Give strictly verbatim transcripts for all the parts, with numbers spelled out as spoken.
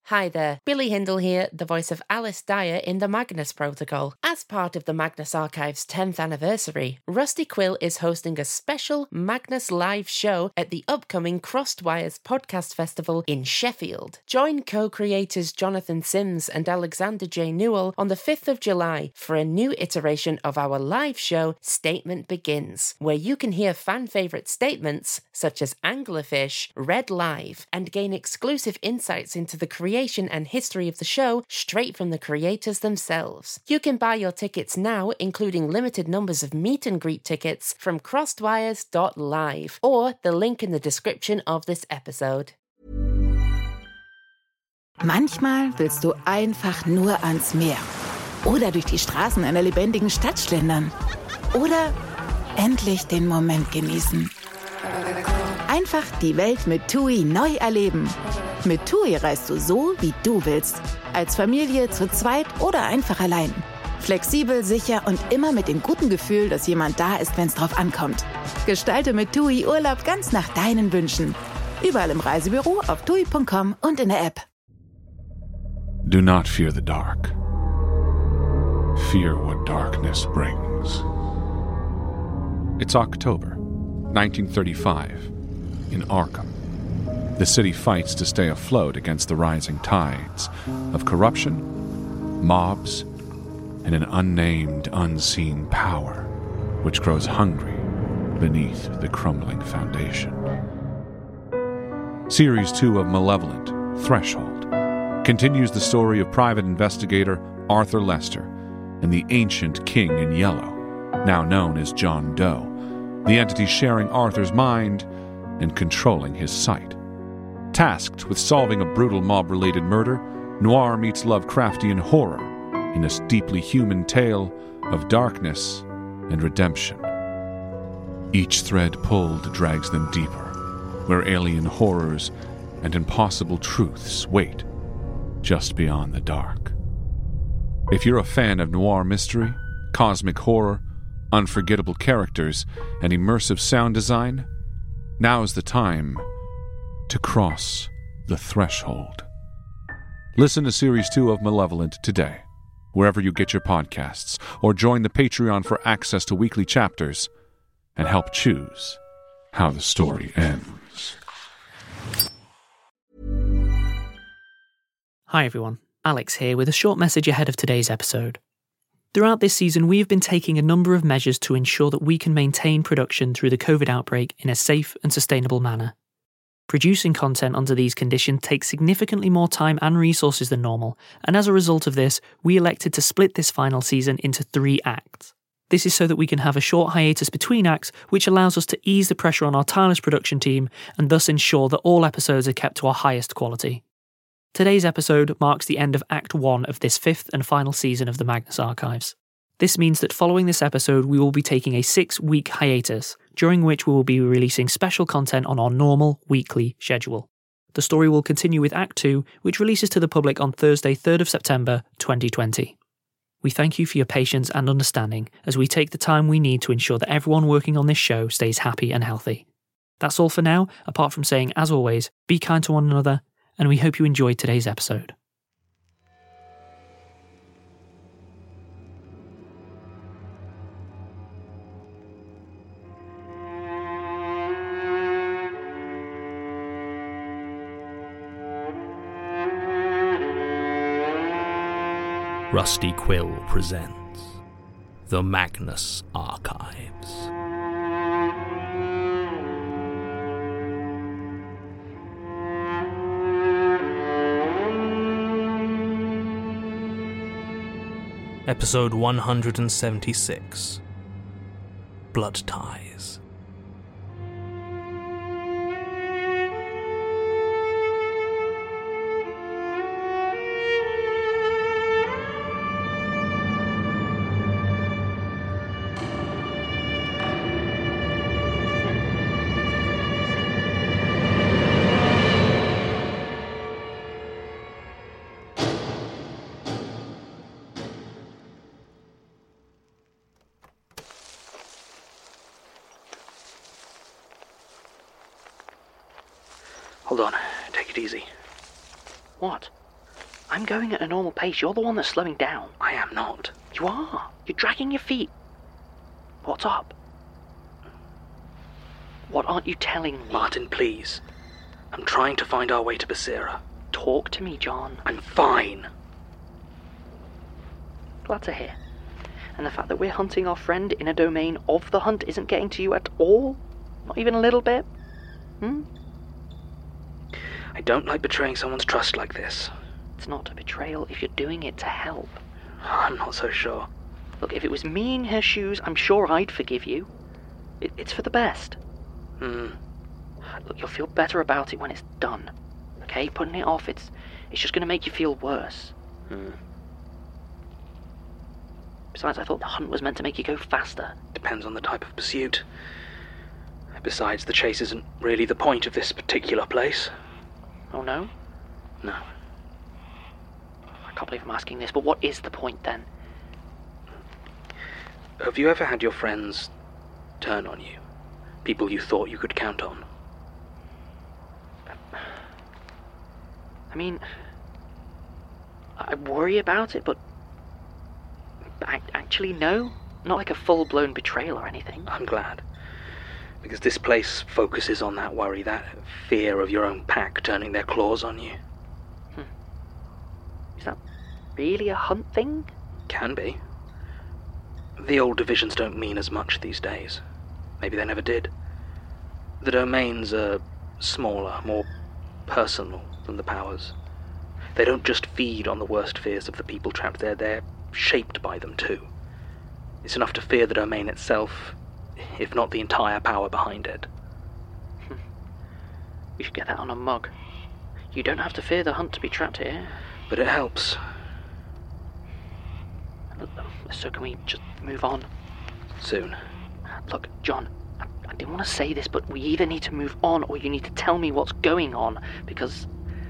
Hi there, Billy Hindle here, the voice of Alice Dyer in the Magnus Protocol. As part of the Magnus Archive's tenth anniversary, Rusty Quill is hosting a special Magnus live show at the upcoming Crossed Wires Podcast Festival in Sheffield. Join co-creators Jonathan Sims and Alexander J. Newell on the fifth of July for a new iteration of our live show, Statement Begins, where you can hear fan-favourite statements such as Anglerfish read live and gain exclusive insights into the creation and history of the show straight from the creators themselves. You can buy your tickets now, including limited numbers of meet and greet tickets, from crossedwires dot live or the link in the description of this episode. Manchmal willst du einfach nur ans Meer oder durch die Straßen einer lebendigen Stadt schlendern oder endlich den Moment genießen. Einfach die Welt mit TUI neu erleben. Mit TUI reist du so, wie du willst. Als Familie, zu zweit oder einfach allein. Flexibel, sicher und immer mit dem guten Gefühl, dass jemand da ist, wenn es drauf ankommt. Gestalte mit TUI Urlaub ganz nach deinen Wünschen. Überall im Reisebüro, auf tui punkt com und in der App. Do not fear the dark. Fear what darkness brings. It's October, nineteen thirty-five, in Arkham. The city fights to stay afloat against the rising tides of corruption, mobs, and an unnamed, unseen power which grows hungry beneath the crumbling foundation. Series two of Malevolent, Threshold, continues the story of private investigator Arthur Lester and the ancient King in Yellow, now known as John Doe, the entity sharing Arthur's mind and controlling his sight. Tasked with solving a brutal mob-related murder, Noir meets Lovecraftian horror in this deeply human tale of darkness and redemption. Each thread pulled drags them deeper, where alien horrors and impossible truths wait just beyond the dark. If you're a fan of noir mystery, cosmic horror, unforgettable characters, and immersive sound design, now's the time to cross the threshold. Listen to Series two of Malevolent today, wherever you get your podcasts, or join the Patreon for access to weekly chapters and help choose how the story ends. Hi everyone, Alex here with a short message ahead of today's episode. Throughout this season, we have been taking a number of measures to ensure that we can maintain production through the COVID outbreak in a safe and sustainable manner. Producing content under these conditions takes significantly more time and resources than normal, and as a result of this, we elected to split this final season into three acts. This is so that we can have a short hiatus between acts, which allows us to ease the pressure on our tireless production team and thus ensure that all episodes are kept to our highest quality. Today's episode marks the end of Act one of this fifth and final season of the Magnus Archives. This means that following this episode, we will be taking a six-week hiatus, during which we will be releasing special content on our normal weekly schedule. The story will continue with Act two, which releases to the public on Thursday, third of September, twenty twenty. We thank you for your patience and understanding as we take the time we need to ensure that everyone working on this show stays happy and healthy. That's all for now, apart from saying, as always, be kind to one another, and we hope you enjoyed today's episode. Rusty Quill presents The Magnus Archives. Episode one hundred seventy-six, Blood Ties. Hold on. Take it easy. What? I'm going at a normal pace. You're the one that's slowing down. I am not. You are. You're dragging your feet. What's up? What aren't you telling me? Martin, please. I'm trying to find our way to Basira. Talk to me, John. I'm fine. Glad to hear. And the fact that we're hunting our friend in a domain of the hunt isn't getting to you at all? Not even a little bit? Hmm? I don't like betraying someone's trust like this. It's not a betrayal if you're doing it to help. I'm not so sure. Look, if it was me in her shoes, I'm sure I'd forgive you. It, it's for the best. Hmm. Look, you'll feel better about it when it's done. Okay? Putting it off, it's it's just going to make you feel worse. Hmm. Besides, I thought the hunt was meant to make you go faster. Depends on the type of pursuit. Besides, the chase isn't really the point of this particular place. Oh, no? No. I can't believe I'm asking this, but what is the point, then? Have you ever had your friends turn on you? People you thought you could count on? I mean, I worry about it, but actually, no. Not like a full-blown betrayal or anything. I'm glad. Because this place focuses on that worry, that fear of your own pack turning their claws on you. Hmm. Is that really a hunt thing? Can be. The old divisions don't mean as much these days. Maybe they never did. The domains are smaller, more personal than the powers. They don't just feed on the worst fears of the people trapped there, they're shaped by them too. It's enough to fear the domain itself, if not the entire power behind it. We should get that on a mug. You don't have to fear the hunt to be trapped here. But it helps. So can we just move on? Soon. Look, John, I, I didn't want to say this, but we either need to move on or you need to tell me what's going on, because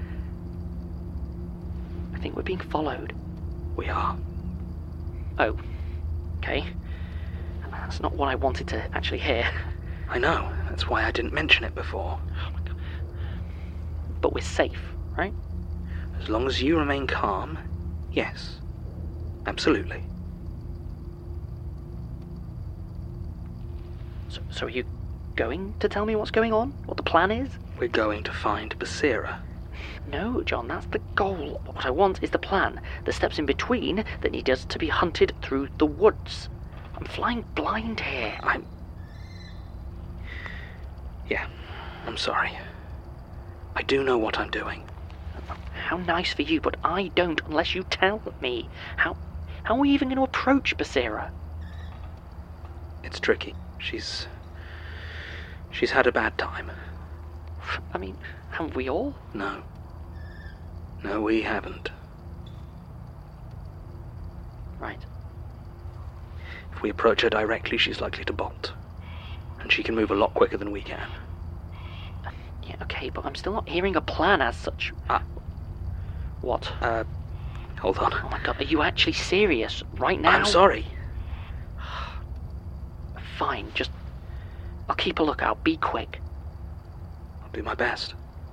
I think we're being followed. We are. Oh, okay. That's not what I wanted to actually hear. I know. That's why I didn't mention it before. Oh my God. But we're safe, right? As long as you remain calm, yes. Absolutely. So, so are you going to tell me what's going on? What the plan is? We're going to find Basira. No, John, that's the goal. What I want is the plan. The steps in between that need us to be hunted through the woods. I'm flying blind here. I'm... Yeah, I'm sorry. I do know what I'm doing. How nice for you, but I don't unless you tell me. How how are we even going to approach Basira? It's tricky. She's... She's had a bad time. I mean, haven't we all? No. No, we haven't. Right. If we approach her directly, she's likely to bolt. And she can move a lot quicker than we can. Yeah, okay, but I'm still not hearing a plan as such. Ah. What? Uh, hold on. Oh my God, are you actually serious right now? I'm sorry. Fine, just... I'll keep a lookout, be quick. I'll do my best.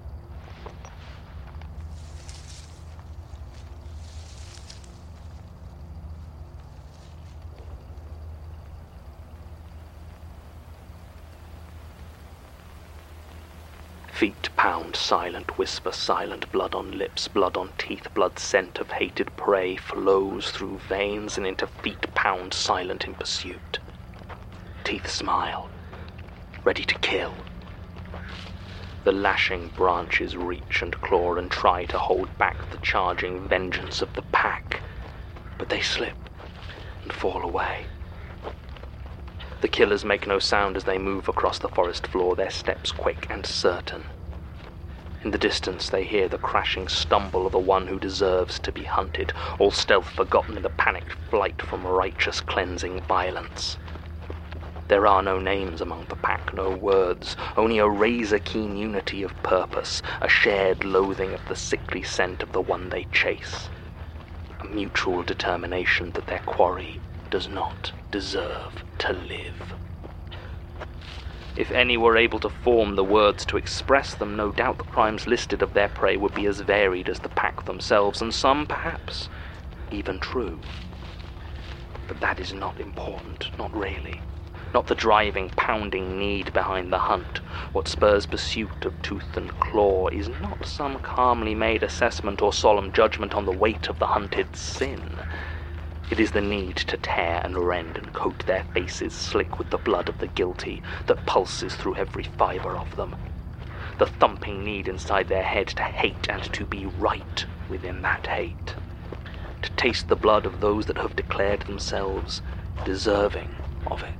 Feet pound, silent whisper, silent blood on lips, blood on teeth, blood scent of hated prey flows through veins and into feet pound, silent in pursuit. Teeth smile, ready to kill. The lashing branches reach and claw and try to hold back the charging vengeance of the pack, but they slip and fall away. The killers make no sound as they move across the forest floor, their steps quick and certain. In the distance they hear the crashing stumble of the one who deserves to be hunted, all stealth forgotten in the panicked flight from righteous cleansing violence. There are no names among the pack, no words, only a razor-keen unity of purpose, a shared loathing of the sickly scent of the one they chase, a mutual determination that their quarry does not deserve to live. If any were able to form the words to express them, no doubt the crimes listed of their prey would be as varied as the pack themselves, and some, perhaps, even true. But that is not important, not really. Not the driving, pounding need behind the hunt. What spurs pursuit of tooth and claw is not some calmly made assessment or solemn judgment on the weight of the hunted's sin. It is the need to tear and rend and coat their faces slick with the blood of the guilty that pulses through every fibre of them. The thumping need inside their head to hate and to be right within that hate. To taste the blood of those that have declared themselves deserving of it.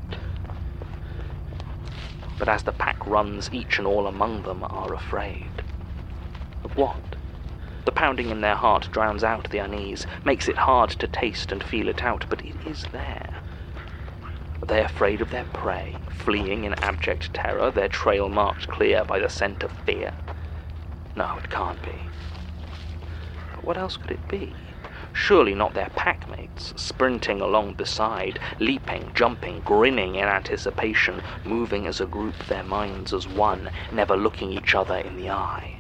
But as the pack runs, each and all among them are afraid. Of what? The pounding in their heart drowns out the unease, makes it hard to taste and feel it out, but it is there. Are they afraid of their prey, fleeing in abject terror, their trail marked clear by the scent of fear? No, it can't be. But what else could it be? Surely not their packmates, sprinting along beside, leaping, jumping, grinning in anticipation, moving as a group, their minds as one, never looking each other in the eye.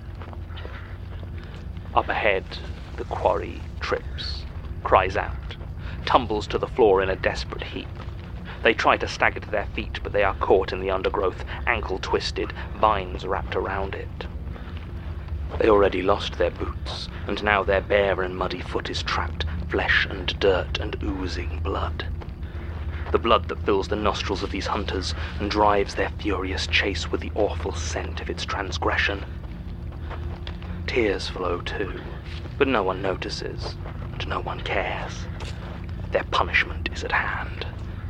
Up ahead, the quarry trips, cries out, tumbles to the floor in a desperate heap. They try to stagger to their feet, but they are caught in the undergrowth, ankle twisted, vines wrapped around it. They already lost their boots, and now their bare and muddy foot is trapped, flesh and dirt and oozing blood. The blood that fills the nostrils of these hunters and drives their furious chase with the awful scent of its transgression. Tears flow too, but no one notices, and no one cares. Their punishment is at hand.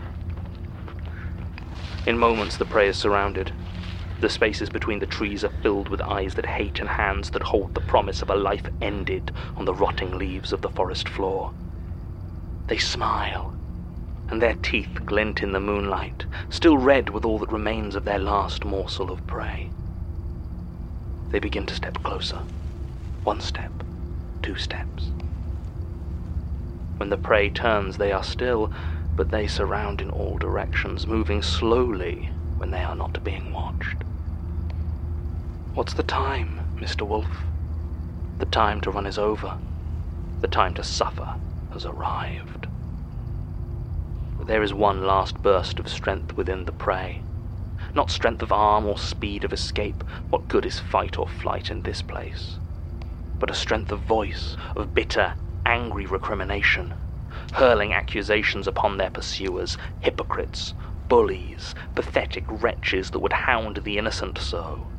In moments the prey is surrounded. The spaces between the trees are filled with eyes that hate and hands that hold the promise of a life ended on the rotting leaves of the forest floor. They smile, and their teeth glint in the moonlight, still red with all that remains of their last morsel of prey. They begin to step closer. One step, two steps. When the prey turns, they are still, but they surround in all directions, moving slowly when they are not being watched. What's the time, Mister Wolf? The time to run is over. The time to suffer has arrived. But there is one last burst of strength within the prey. Not strength of arm or speed of escape. What good is fight or flight in this place? But a strength of voice, of bitter, angry recrimination, hurling accusations upon their pursuers, hypocrites, bullies, pathetic wretches that would hound the innocent so.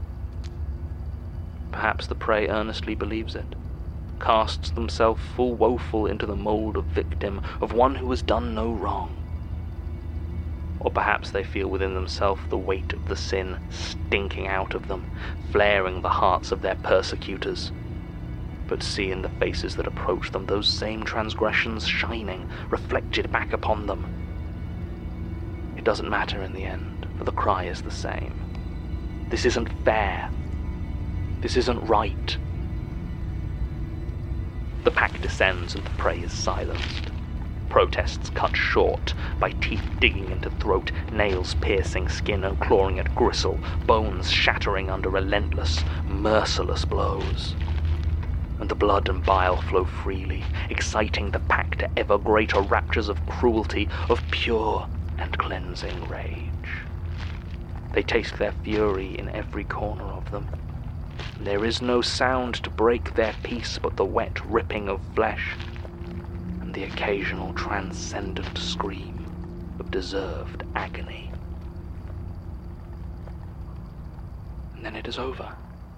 Perhaps the prey earnestly believes it, casts themselves full woeful into the mould of victim, of one who has done no wrong. Or perhaps they feel within themselves the weight of the sin stinking out of them, flaring the hearts of their persecutors, but see in the faces that approach them those same transgressions shining, reflected back upon them. It doesn't matter in the end, for the cry is the same. This isn't fair. This isn't right. The pack descends and the prey is silenced. Protests cut short by teeth digging into throat, nails piercing skin and clawing at gristle, bones shattering under relentless, merciless blows. And the blood and bile flow freely, exciting the pack to ever greater raptures of cruelty, of pure and cleansing rage. They taste their fury in every corner of them. There is no sound to break their peace but the wet ripping of flesh, and the occasional transcendent scream of deserved agony. And then it is over.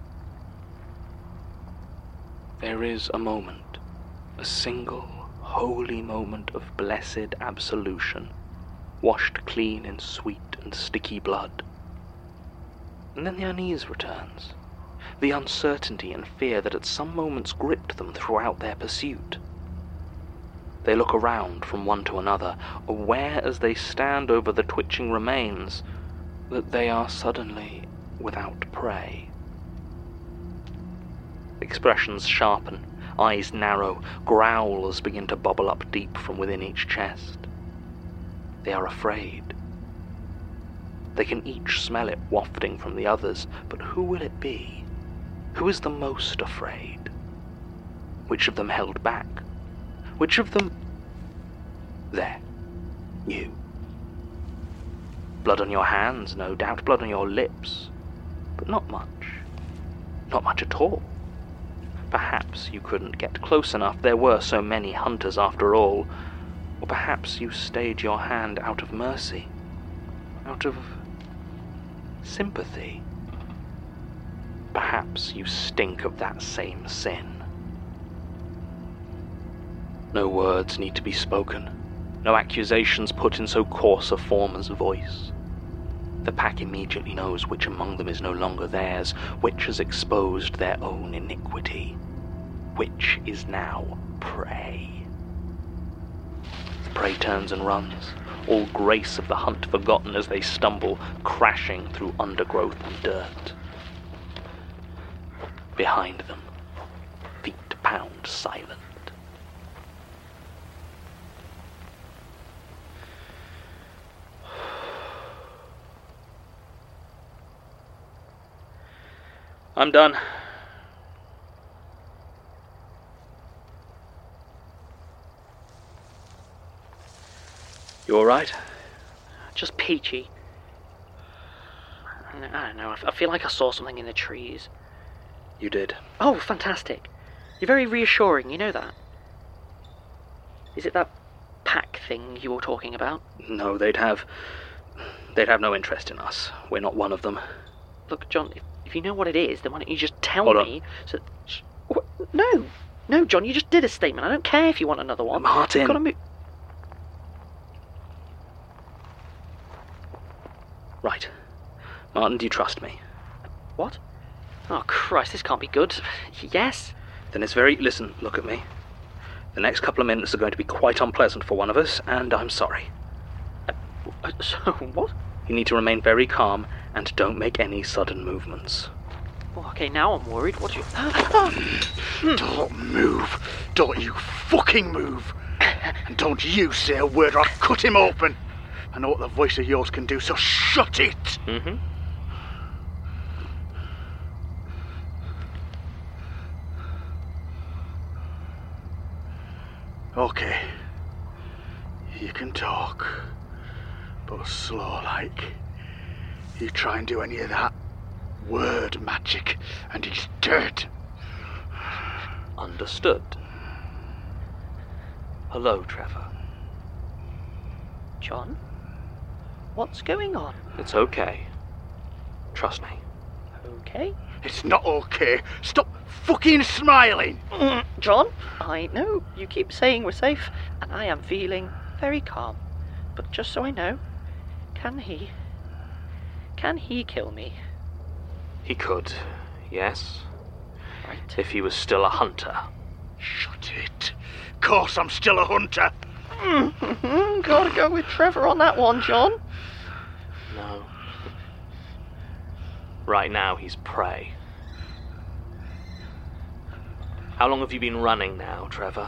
There is a moment, a single, holy moment of blessed absolution, washed clean in sweet and sticky blood. And then the unease returns, the uncertainty and fear that at some moments gripped them throughout their pursuit. They look around from one to another, aware as they stand over the twitching remains that they are suddenly without prey. Expressions sharpen, eyes narrow, growls begin to bubble up deep from within each chest. They are afraid. They can each smell it wafting from the others, but who will it be? Who is the most afraid? Which of them held back? Which of them... There. You. Blood on your hands, no doubt, blood on your lips, but not much. Not much at all. Perhaps you couldn't get close enough, there were so many hunters after all, or perhaps you stayed your hand out of mercy, out of sympathy. Perhaps you stink of that same sin. No words need to be spoken, no accusations put in so coarse a form as voice. The pack immediately knows which among them is no longer theirs, which has exposed their own iniquity, which is now prey. The prey turns and runs, all grace of the hunt forgotten as they stumble, crashing through undergrowth and dirt. Behind them, feet pound silent. I'm done. You all right? Just peachy. I don't know, I feel like I saw something in the trees. You did. Oh, fantastic. You're very reassuring, you know that? Is it that pack thing you were talking about? No, they'd have... They'd have no interest in us. We're not one of them. Look, John, if, if you know what it is, then why don't you just tell Hold me? on. So, what? No, no, John, you just did a statement. I don't care if you want another one. Martin. You've got to move. Right. Martin, do you trust me? What? Oh, Christ, this can't be good. Yes? Then it's very... Listen, look at me. The next couple of minutes are going to be quite unpleasant for one of us, and I'm sorry. Uh, so, what? You need to remain very calm, and don't make any sudden movements. Oh, okay, now I'm worried. What do you... Don't move. Don't you fucking move. And don't you say a word or I'll cut him open. I know what the voice of yours can do, so shut it. Mm-hmm. Okay. You can talk. But slow like. You try and do any of that word magic, and he's dead. Understood. Hello, Trevor. John? What's going on? It's okay. Trust me. Okay. It's not okay. Stop fucking smiling. Mm, John, I know you keep saying we're safe, and I am feeling very calm. But just so I know, can he... Can he kill me? He could, yes. Right. If he was still a hunter. Shut it. Of course I'm still a hunter. Mm-hmm. Gotta go with Trevor on that one, John. No. Right now he's prey. How long have you been running now, Trevor?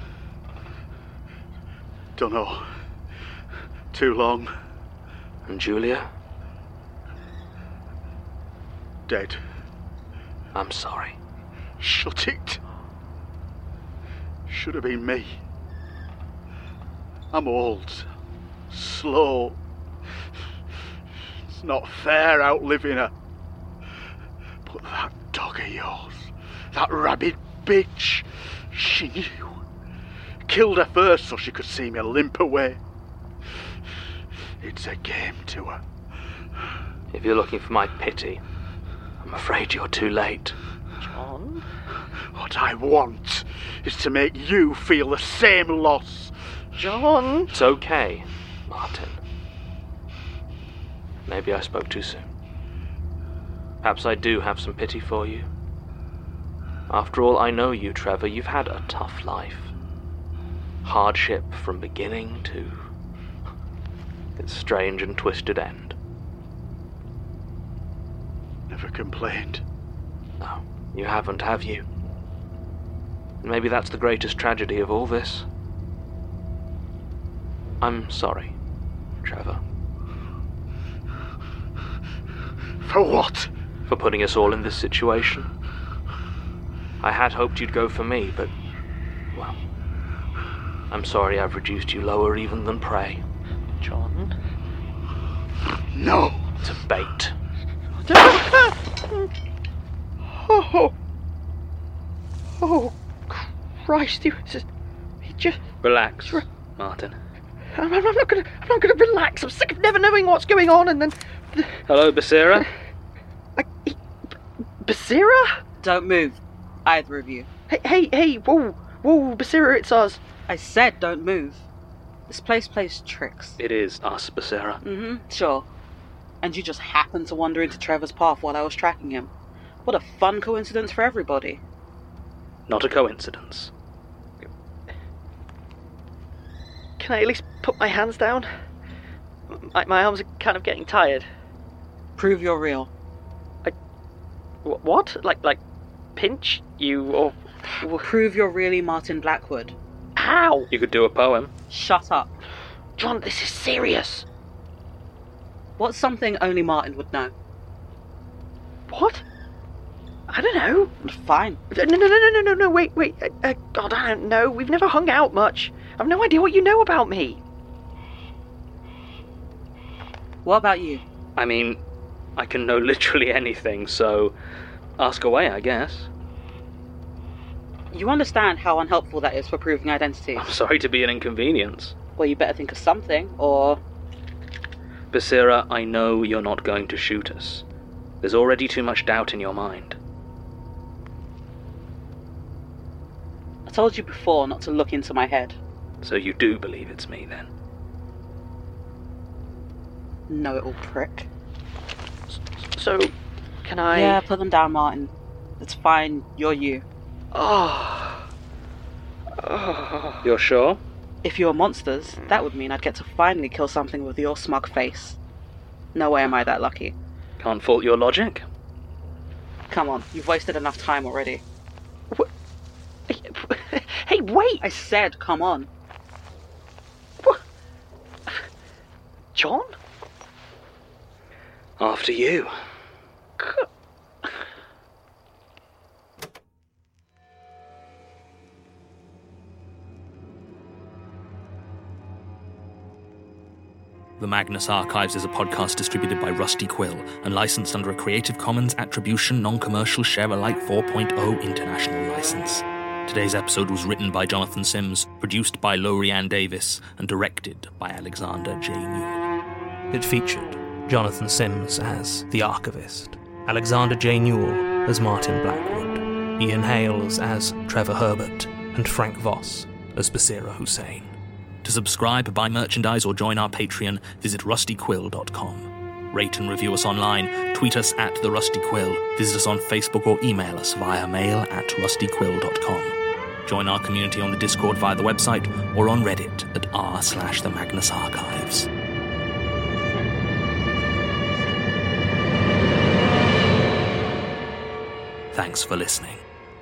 Dunno. Too long. And Julia? Dead. I'm sorry. Shut it. Should have been me. I'm old. Slow. It's not fair outliving her. But that dog of yours, that rabid bitch, she knew. Killed her first so she could see me limp away. It's a game to her. If you're looking for my pity, I'm afraid you're too late. John? What I want is to make you feel the same loss. John? It's okay, Martin. Maybe I spoke too soon. Perhaps I do have some pity for you. After all, I know you, Trevor. You've had a tough life. Hardship from beginning to its strange and twisted end. Never complained. No, you haven't, have you? And maybe that's the greatest tragedy of all this. I'm sorry, Trevor. For what? For putting us all in this situation. I had hoped you'd go for me, but, well, I'm sorry I've reduced you lower even than prey. John? No! To bait. Oh, oh, Christ! He just, he just. Relax, Martin. I'm, I'm not gonna, I'm not gonna relax. I'm sick of never knowing what's going on, and then. Hello, Basira. I, he, Basira? Don't move, either of you. Hey, hey, hey! Whoa, whoa, Basira, it's us. I said don't move. This place plays tricks. It is us, Basira. Mm-hmm, sure. And you just happened to wander into Trevor's path while I was tracking him. What a fun coincidence for everybody. Not a coincidence. Can I at least put my hands down? My, my arms are kind of getting tired. Prove you're real. I... Wh- what? Like, like, pinch you, or... Prove you're really Martin Blackwood. How? You could do a poem. Shut up. John, this is serious. What's something only Martin would know? What? I don't know. Fine. No, no, no, no, no, no, no, wait, wait. Uh, uh, God, I don't know. We've never hung out much. I've no idea what you know about me. What about you? I mean, I can know literally anything, so ask away, I guess. You understand how unhelpful that is for proving identity. I'm sorry to be an inconvenience. Well, you better think of something, or... Basira, I know you're not going to shoot us. There's already too much doubt in your mind. I told you before not to look into my head. So you do believe it's me, then? Know-it-all prick. So, can I... Yeah, put them down, Martin. It's fine, you're you. Oh. Oh. You're sure? If you were monsters, that would mean I'd get to finally kill something with your smug face. No way am I that lucky. Can't fault your logic. Come on, you've wasted enough time already. What? Hey, wait! I said, come on. What? John? After you. The Magnus Archives is a podcast distributed by Rusty Quill and licensed under a Creative Commons Attribution Non-Commercial Share-alike four point oh international license. Today's episode was written by Jonathan Sims, produced by Lorianne Davis, and directed by Alexander J. Newell. It featured Jonathan Sims as the Archivist, Alexander J. Newell as Martin Blackwood, Ian Hales as Trevor Herbert, and Frank Voss as Basira Hussein. To subscribe, buy merchandise, or join our Patreon, visit rusty quill dot com. Rate and review us online, tweet us at The Rusty Quill, visit us on Facebook, or email us via mail at rusty quill dot com. Join our community on the Discord via the website, or on Reddit at r slash the Magnus Archives. Thanks for listening.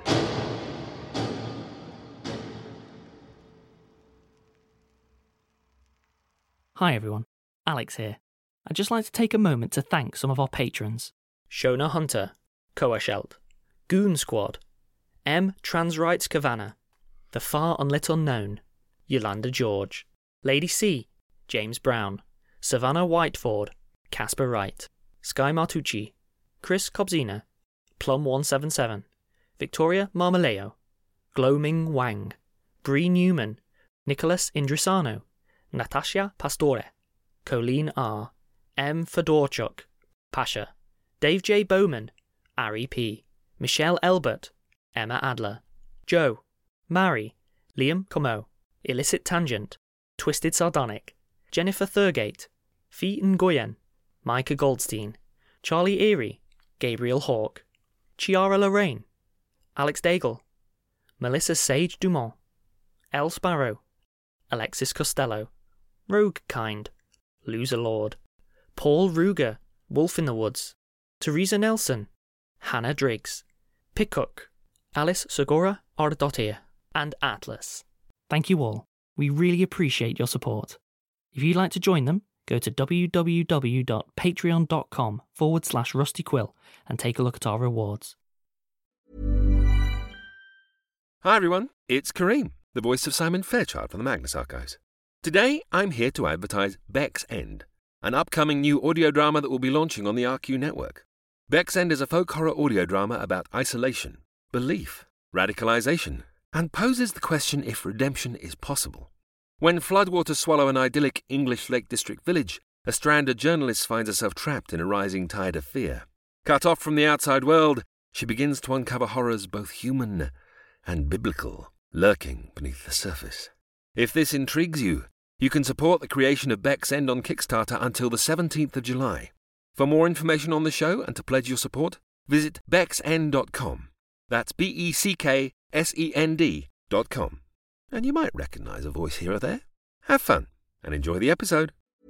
Hi everyone, Alex here. I'd just like to take a moment to thank some of our patrons. Shona Hunter, Koa Shelt, Goon Squad, M. Transrights Kavanagh, The Far Unlit Unknown, Yolanda George, Lady C, James Brown, Savannah Whiteford, Casper Wright, Sky Martucci, Chris Kobzina, Plum one seven seven, Victoria Marmaleo, Glowming Wang, Bree Newman, Nicholas Indrisano, Natasha Pastore, Colleen R, M. Fedorchuk, Pasha, Dave J. Bowman, Ari P, Michelle Elbert, Emma Adler, Joe, Mary, Liam Como, Illicit Tangent, Twisted Sardonic, Jennifer Thurgate, Fee Nguyen, Micah Goldstein, Charlie Erie, Gabriel Hawke, Chiara Lorraine, Alex Daigle, Melissa Sage Dumont, Elle Sparrow, Alexis Costello, Rogue Kind, Loser Lord, Paul Ruger, Wolf in the Woods, Teresa Nelson, Hannah Driggs, Pickhook, Alice Segura Ardottir, and Atlas. Thank you all. We really appreciate your support. If you'd like to join them, go to www.patreon.com forward slash rustyquill and take a look at our rewards. Hi everyone, it's Kareem, the voice of Simon Fairchild from the Magnus Archives. Today I'm here to advertise Beck's End, an upcoming new audio drama that will be launching on the R Q network. Beck's End is a folk horror audio drama about isolation, belief, radicalization, and poses the question if redemption is possible. When floodwaters swallow an idyllic English Lake District village, a stranded journalist finds herself trapped in a rising tide of fear. Cut off from the outside world, she begins to uncover horrors both human and biblical lurking beneath the surface. If this intrigues you, you can support the creation of Beck's End on Kickstarter until the seventeenth of July. For more information on the show and to pledge your support, visit becks end dot com. That's B E C K S E N D dot com. And you might recognise a voice here or there. Have fun and enjoy the episode.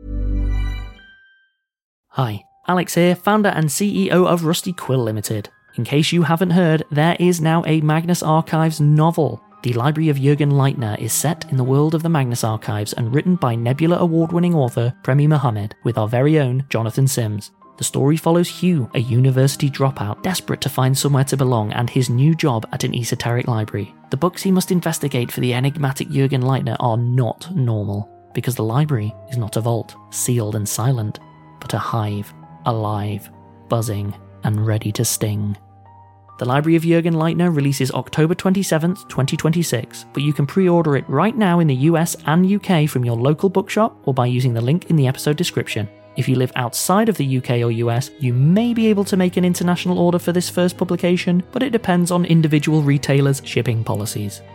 Hi, Alex here, founder and C E O of Rusty Quill Limited. In case you haven't heard, there is now a Magnus Archives novel. The Library of Jürgen Leitner is set in the world of the Magnus Archives and written by Nebula Award-winning author Premi Mohammed with our very own Jonathan Sims. The story follows Hugh, a university dropout desperate to find somewhere to belong, and his new job at an esoteric library. The books he must investigate for the enigmatic Jürgen Leitner are not normal, because the library is not a vault, sealed and silent, but a hive, alive, buzzing, and ready to sting. The Library of Jürgen Leitner releases October twenty-seventh, twenty twenty-six, but you can pre-order it right now in the U S and U K from your local bookshop or by using the link in the episode description. If you live outside of the U K or U S, you may be able to make an international order for this first publication, but it depends on individual retailers' shipping policies.